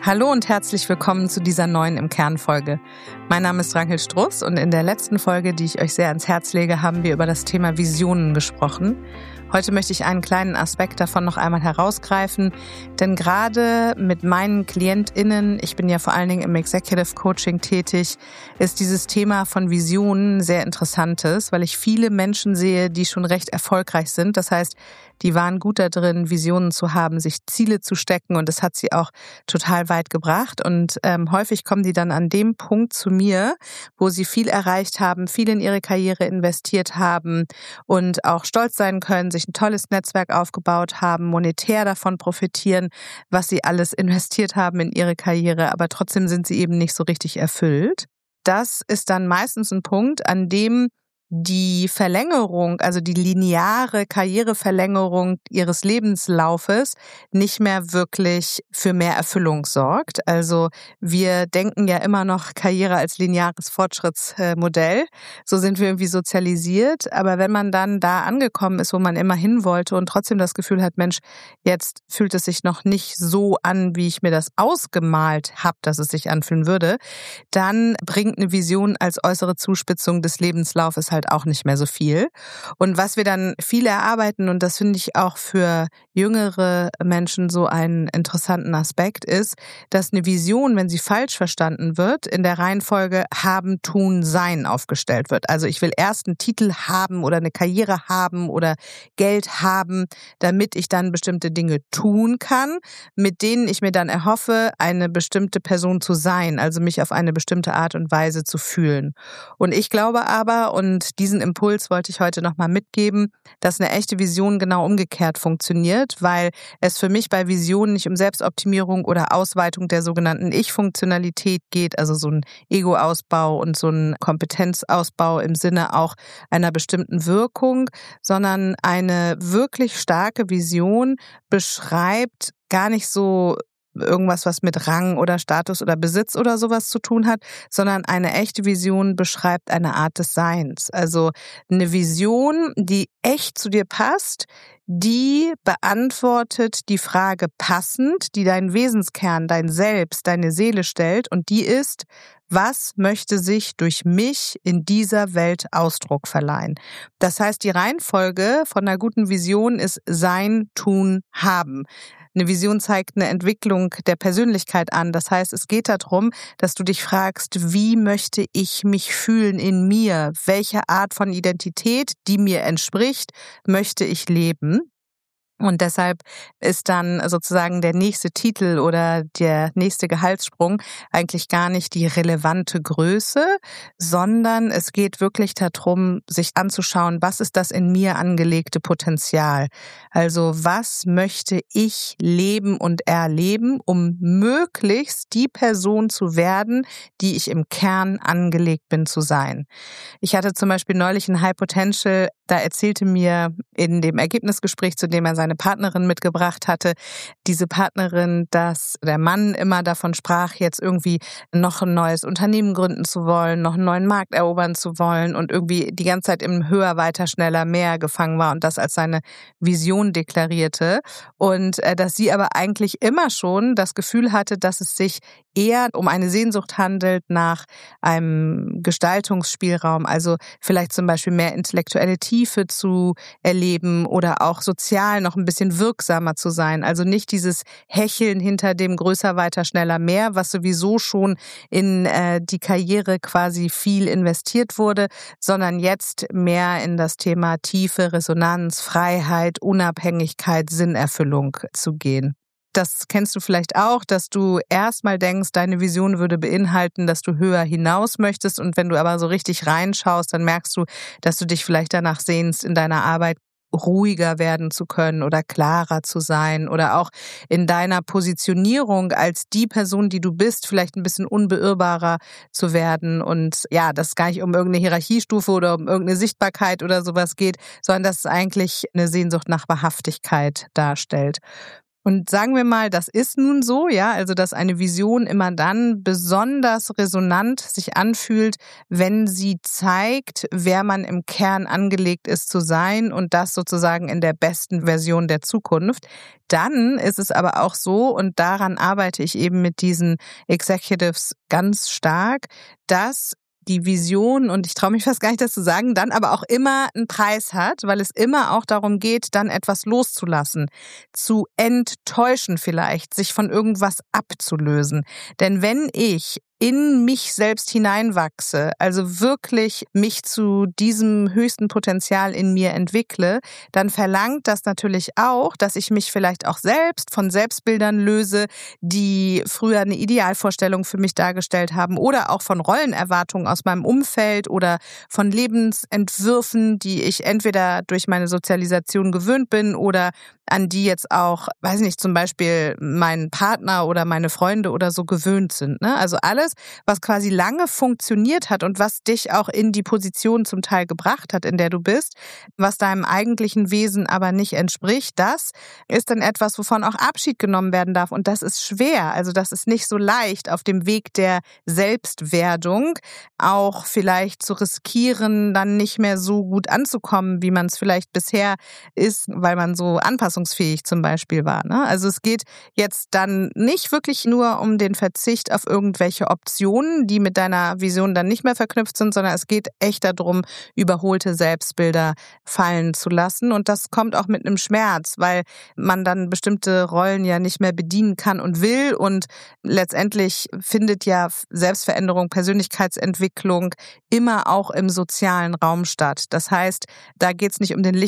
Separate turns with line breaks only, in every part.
Hallo und herzlich willkommen zu dieser neuen Im Kern-Folge. Mein Name ist Rankel Struss und in der letzten Folge, die ich euch sehr ans Herz lege, haben wir über das Thema Visionen gesprochen. Heute möchte ich einen kleinen Aspekt davon noch einmal herausgreifen, denn gerade mit meinen KlientInnen, ich bin ja vor allen Dingen im Executive Coaching tätig, ist dieses Thema von Visionen sehr interessantes, weil ich viele Menschen sehe, die schon recht erfolgreich sind. Das heißt, die waren gut da drin, Visionen zu haben, sich Ziele zu stecken und das hat sie auch total weit gebracht. Und häufig kommen die dann an dem Punkt zu mir, wo sie viel erreicht haben, viel in ihre Karriere investiert haben und auch stolz sein können, sich ein tolles Netzwerk aufgebaut haben, monetär davon profitieren, was sie alles investiert haben in ihre Karriere, aber trotzdem sind sie eben nicht so richtig erfüllt. Das ist dann meistens ein Punkt, an dem die Verlängerung, also die lineare Karriereverlängerung ihres Lebenslaufes nicht mehr wirklich für mehr Erfüllung sorgt. Also wir denken ja immer noch Karriere als lineares Fortschrittsmodell. So sind wir irgendwie sozialisiert. Aber wenn man dann da angekommen ist, wo man immer hin wollte und trotzdem das Gefühl hat, Mensch, jetzt fühlt es sich noch nicht so an, wie ich mir das ausgemalt habe, dass es sich anfühlen würde, dann bringt eine Vision als äußere Zuspitzung des Lebenslaufes halt auch nicht mehr so viel. Und was wir dann viel erarbeiten, und das finde ich auch für jüngere Menschen so einen interessanten Aspekt, ist, dass eine Vision, wenn sie falsch verstanden wird, in der Reihenfolge haben, tun, sein aufgestellt wird. Also ich will erst einen Titel haben oder eine Karriere haben oder Geld haben, damit ich dann bestimmte Dinge tun kann, mit denen ich mir dann erhoffe, eine bestimmte Person zu sein, also mich auf eine bestimmte Art und Weise zu fühlen. Und ich glaube aber, und diesen Impuls wollte ich heute nochmal mitgeben, dass eine echte Vision genau umgekehrt funktioniert, weil es für mich bei Visionen nicht um Selbstoptimierung oder Ausweitung der sogenannten Ich-Funktionalität geht, also so ein Ego-Ausbau und so ein Kompetenzausbau im Sinne auch einer bestimmten Wirkung, sondern eine wirklich starke Vision beschreibt gar nicht so irgendwas, was mit Rang oder Status oder Besitz oder sowas zu tun hat, sondern eine echte Vision beschreibt eine Art des Seins. Also eine Vision, die echt zu dir passt, die beantwortet die Frage passend, die deinen Wesenskern, dein Selbst, deine Seele stellt, und die ist: Was möchte sich durch mich in dieser Welt Ausdruck verleihen? Das heißt, die Reihenfolge von einer guten Vision ist Sein, Tun, Haben. Eine Vision zeigt eine Entwicklung der Persönlichkeit an. Das heißt, es geht darum, dass du dich fragst, wie möchte ich mich fühlen in mir? Welche Art von Identität, die mir entspricht, möchte ich leben? Und deshalb ist dann sozusagen der nächste Titel oder der nächste Gehaltssprung eigentlich gar nicht die relevante Größe, sondern es geht wirklich darum, sich anzuschauen, was ist das in mir angelegte Potenzial? Also was möchte ich leben und erleben, um möglichst die Person zu werden, die ich im Kern angelegt bin zu sein? Ich hatte zum Beispiel neulich ein High Potential, da erzählte mir in dem Ergebnisgespräch, zu dem er seine Partnerin mitgebracht hatte, diese Partnerin, dass der Mann immer davon sprach, jetzt irgendwie noch ein neues Unternehmen gründen zu wollen, noch einen neuen Markt erobern zu wollen und irgendwie die ganze Zeit im Höher, weiter, schneller, mehr gefangen war und das als seine Vision deklarierte. Und dass sie aber eigentlich immer schon das Gefühl hatte, dass es sich eher um eine Sehnsucht handelt nach einem Gestaltungsspielraum, also vielleicht zum Beispiel mehr intellektuelle Tiefe zu erleben oder auch sozial noch ein bisschen wirksamer zu sein. Also nicht dieses Hecheln hinter dem größer, weiter, schneller, mehr, was sowieso schon in die Karriere quasi viel investiert wurde, sondern jetzt mehr in das Thema Tiefe, Resonanz, Freiheit, Unabhängigkeit, Sinnerfüllung zu gehen. Das kennst du vielleicht auch, dass du erstmal denkst, deine Vision würde beinhalten, dass du höher hinaus möchtest, und wenn du aber so richtig reinschaust, dann merkst du, dass du dich vielleicht danach sehnst, in deiner Arbeit ruhiger werden zu können oder klarer zu sein oder auch in deiner Positionierung als die Person, die du bist, vielleicht ein bisschen unbeirrbarer zu werden, und ja, dass es gar nicht um irgendeine Hierarchiestufe oder um irgendeine Sichtbarkeit oder sowas geht, sondern dass es eigentlich eine Sehnsucht nach Wahrhaftigkeit darstellt. Und sagen wir mal, das ist nun so, ja, also dass eine Vision immer dann besonders resonant sich anfühlt, wenn sie zeigt, wer man im Kern angelegt ist zu sein und das sozusagen in der besten Version der Zukunft. Dann ist es aber auch so, und daran arbeite ich eben mit diesen Executives ganz stark, dass die Vision, und ich traue mich fast gar nicht, das zu sagen, dann aber auch immer einen Preis hat, weil es immer auch darum geht, dann etwas loszulassen, zu enttäuschen vielleicht, sich von irgendwas abzulösen. Denn wenn ich in mich selbst hineinwachse, also wirklich mich zu diesem höchsten Potenzial in mir entwickle, dann verlangt das natürlich auch, dass ich mich vielleicht auch selbst von Selbstbildern löse, die früher eine Idealvorstellung für mich dargestellt haben, oder auch von Rollenerwartungen aus meinem Umfeld oder von Lebensentwürfen, die ich entweder durch meine Sozialisation gewöhnt bin oder an die jetzt auch, weiß nicht, zum Beispiel mein Partner oder meine Freunde oder so gewöhnt sind, ne? Also alles, was quasi lange funktioniert hat und was dich auch in die Position zum Teil gebracht hat, in der du bist, was deinem eigentlichen Wesen aber nicht entspricht, das ist dann etwas, wovon auch Abschied genommen werden darf. Und das ist schwer. Also das ist nicht so leicht, auf dem Weg der Selbstwerdung auch vielleicht zu riskieren, dann nicht mehr so gut anzukommen, wie man es vielleicht bisher ist, weil man so anpassungsfähig zum Beispiel war, ne? Also es geht jetzt dann nicht wirklich nur um den Verzicht auf irgendwelche Optionen, die mit deiner Vision dann nicht mehr verknüpft sind, sondern es geht echt darum, überholte Selbstbilder fallen zu lassen. Und das kommt auch mit einem Schmerz, weil man dann bestimmte Rollen ja nicht mehr bedienen kann und will. Und letztendlich findet ja Selbstveränderung, Persönlichkeitsentwicklung immer auch im sozialen Raum statt. Das heißt, da geht es nicht um den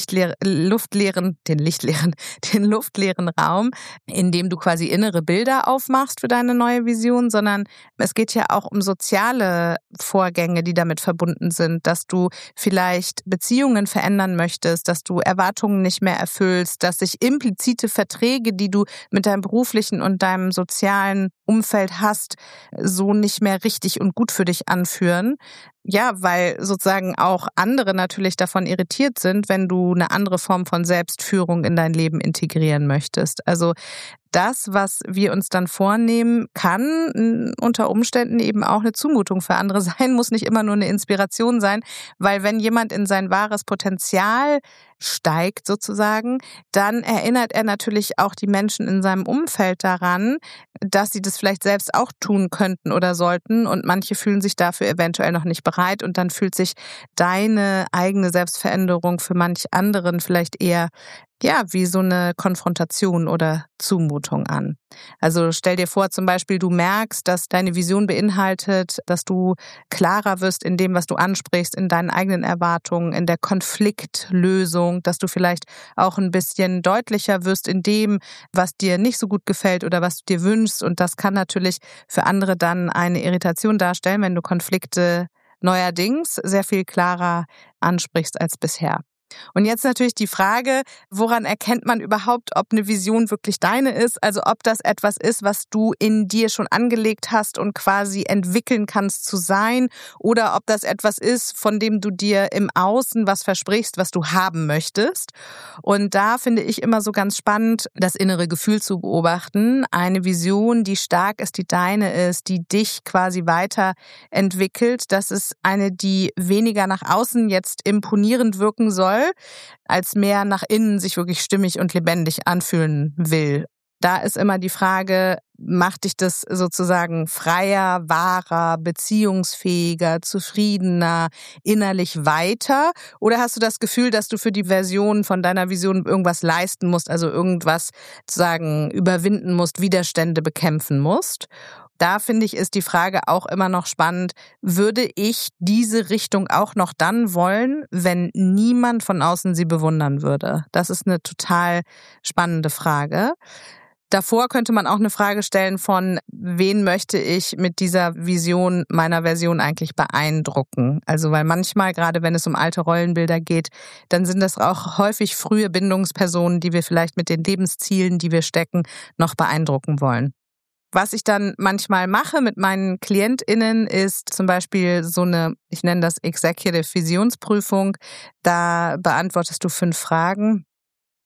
luftleeren Raum, in dem du quasi innere Bilder aufmachst für deine neue Vision, sondern es geht ja auch um soziale Vorgänge, die damit verbunden sind, dass du vielleicht Beziehungen verändern möchtest, dass du Erwartungen nicht mehr erfüllst, dass sich implizite Verträge, die du mit deinem beruflichen und deinem sozialen Umfeld hast, so nicht mehr richtig und gut für dich anführen. Ja, weil sozusagen auch andere natürlich davon irritiert sind, wenn du eine andere Form von Selbstführung in dein Leben integrieren möchtest. Also das, was wir uns dann vornehmen, kann unter Umständen eben auch eine Zumutung für andere sein, muss nicht immer nur eine Inspiration sein, weil wenn jemand in sein wahres Potenzial steigt sozusagen, dann erinnert er natürlich auch die Menschen in seinem Umfeld daran, dass sie das vielleicht selbst auch tun könnten oder sollten, und manche fühlen sich dafür eventuell noch nicht bereit, und dann fühlt sich deine eigene Selbstveränderung für manch anderen vielleicht eher wie so eine Konfrontation oder Zumutung an. Also stell dir vor, zum Beispiel, du merkst, dass deine Vision beinhaltet, dass du klarer wirst in dem, was du ansprichst, in deinen eigenen Erwartungen, in der Konfliktlösung, dass du vielleicht auch ein bisschen deutlicher wirst in dem, was dir nicht so gut gefällt oder was du dir wünschst. Und das kann natürlich für andere dann eine Irritation darstellen, wenn du Konflikte neuerdings sehr viel klarer ansprichst als bisher. Und jetzt natürlich die Frage, woran erkennt man überhaupt, ob eine Vision wirklich deine ist? Also ob das etwas ist, was du in dir schon angelegt hast und quasi entwickeln kannst zu sein, oder ob das etwas ist, von dem du dir im Außen was versprichst, was du haben möchtest. Und da finde ich immer so ganz spannend, das innere Gefühl zu beobachten. Eine Vision, die stark ist, die deine ist, die dich quasi weiterentwickelt. Das ist eine, die weniger nach außen jetzt imponierend wirken soll, als mehr nach innen sich wirklich stimmig und lebendig anfühlen will. Da ist immer die Frage, macht dich das sozusagen freier, wahrer, beziehungsfähiger, zufriedener, innerlich weiter? Oder hast du das Gefühl, dass du für die Version von deiner Vision irgendwas leisten musst, also irgendwas sozusagen überwinden musst, Widerstände bekämpfen musst? Da finde ich, ist die Frage auch immer noch spannend, würde ich diese Richtung auch noch dann wollen, wenn niemand von außen sie bewundern würde? Das ist eine total spannende Frage. Davor könnte man auch eine Frage stellen von, wen möchte ich mit dieser Vision meiner Version eigentlich beeindrucken? Also weil manchmal, gerade wenn es um alte Rollenbilder geht, dann sind das auch häufig frühe Bindungspersonen, die wir vielleicht mit den Lebenszielen, die wir stecken, noch beeindrucken wollen. Was ich dann manchmal mache mit meinen KlientInnen ist zum Beispiel so eine, ich nenne das Executive Visionsprüfung. Da beantwortest du 5 Fragen,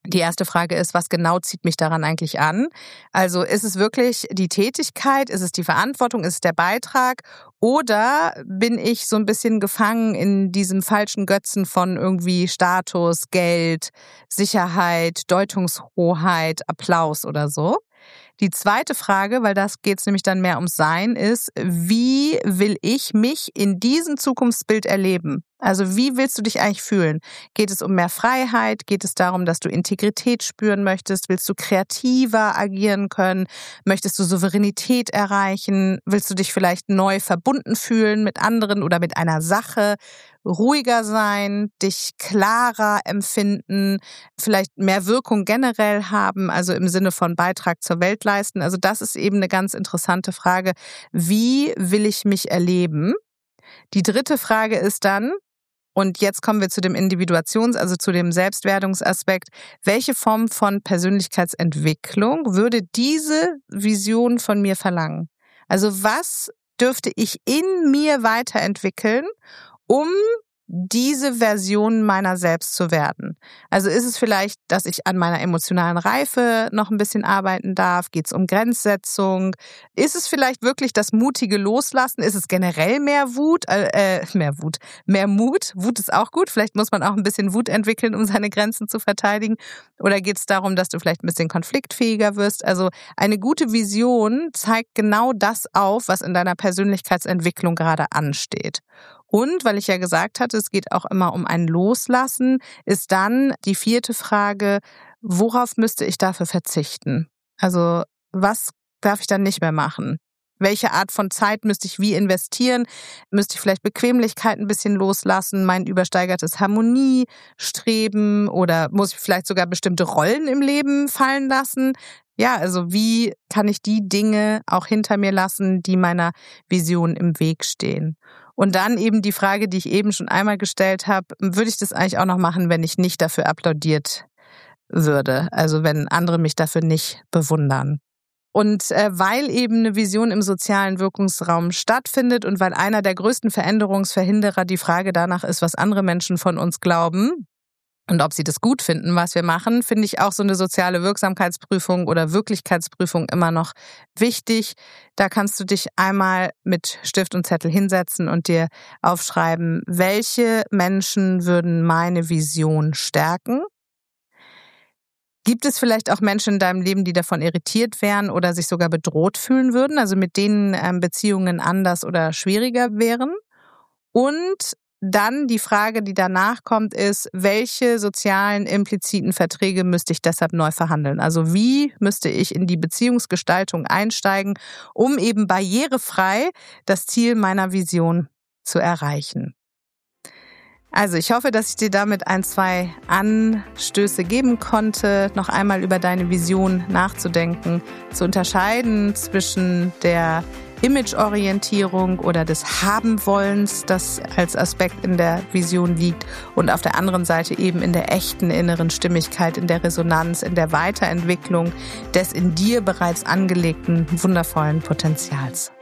Die erste Frage ist, was genau zieht mich daran eigentlich an? Also ist es wirklich die Tätigkeit, ist es die Verantwortung, ist es der Beitrag oder bin ich so ein bisschen gefangen in diesem falschen Götzen von irgendwie Status, Geld, Sicherheit, Deutungshoheit, Applaus oder so? Die zweite Frage, weil das geht's nämlich dann mehr ums Sein, ist, wie will ich mich in diesem Zukunftsbild erleben? Also wie willst du dich eigentlich fühlen? Geht es um mehr Freiheit? Geht es darum, dass du Integrität spüren möchtest? Willst du kreativer agieren können? Möchtest du Souveränität erreichen? Willst du dich vielleicht neu verbunden fühlen mit anderen oder mit einer Sache? Ruhiger sein, dich klarer empfinden, vielleicht mehr Wirkung generell haben, also im Sinne von Beitrag zur Welt leisten. Also das ist eben eine ganz interessante Frage. Wie will ich mich erleben? Die dritte Frage ist dann, und jetzt kommen wir zu dem also zu dem Selbstwertungsaspekt, welche Form von Persönlichkeitsentwicklung würde diese Vision von mir verlangen? Also was dürfte ich in mir weiterentwickeln, um diese Version meiner selbst zu werden? Also ist es vielleicht, dass ich an meiner emotionalen Reife noch ein bisschen arbeiten darf? Geht es um Grenzsetzung? Ist es vielleicht wirklich das mutige Loslassen? Ist es generell mehr Wut? Mehr Mut? Wut ist auch gut. Vielleicht muss man auch ein bisschen Wut entwickeln, um seine Grenzen zu verteidigen. Oder geht es darum, dass du vielleicht ein bisschen konfliktfähiger wirst? Also eine gute Vision zeigt genau das auf, was in deiner Persönlichkeitsentwicklung gerade ansteht. Und weil ich ja gesagt hatte, es geht auch immer um ein Loslassen, ist dann die vierte Frage, worauf müsste ich dafür verzichten? Also was darf ich dann nicht mehr machen? Welche Art von Zeit müsste ich wie investieren? Müsste ich vielleicht Bequemlichkeit ein bisschen loslassen, mein übersteigertes Harmoniestreben oder muss ich vielleicht sogar bestimmte Rollen im Leben fallen lassen? Ja, also wie kann ich die Dinge auch hinter mir lassen, die meiner Vision im Weg stehen? Und dann eben die Frage, die ich eben schon einmal gestellt habe, würde ich das eigentlich auch noch machen, wenn ich nicht dafür applaudiert würde? Also wenn andere mich dafür nicht bewundern. Und weil eben eine Vision im sozialen Wirkungsraum stattfindet und weil einer der größten Veränderungsverhinderer die Frage danach ist, was andere Menschen von uns glauben und ob sie das gut finden, was wir machen, finde ich auch so eine soziale Wirksamkeitsprüfung oder Wirklichkeitsprüfung immer noch wichtig. Da kannst du dich einmal mit Stift und Zettel hinsetzen und dir aufschreiben, welche Menschen würden meine Vision stärken? Gibt es vielleicht auch Menschen in deinem Leben, die davon irritiert wären oder sich sogar bedroht fühlen würden, also mit denen Beziehungen anders oder schwieriger wären? Und dann die Frage, die danach kommt, ist, welche sozialen impliziten Verträge müsste ich deshalb neu verhandeln? Also wie müsste ich in die Beziehungsgestaltung einsteigen, um eben barrierefrei das Ziel meiner Vision zu erreichen? Also ich hoffe, dass ich dir damit 1-2 Anstöße geben konnte, noch einmal über deine Vision nachzudenken, zu unterscheiden zwischen der Imageorientierung oder des Habenwollens, das als Aspekt in der Vision liegt, und auf der anderen Seite eben in der echten inneren Stimmigkeit, in der Resonanz, in der Weiterentwicklung des in dir bereits angelegten wundervollen Potenzials.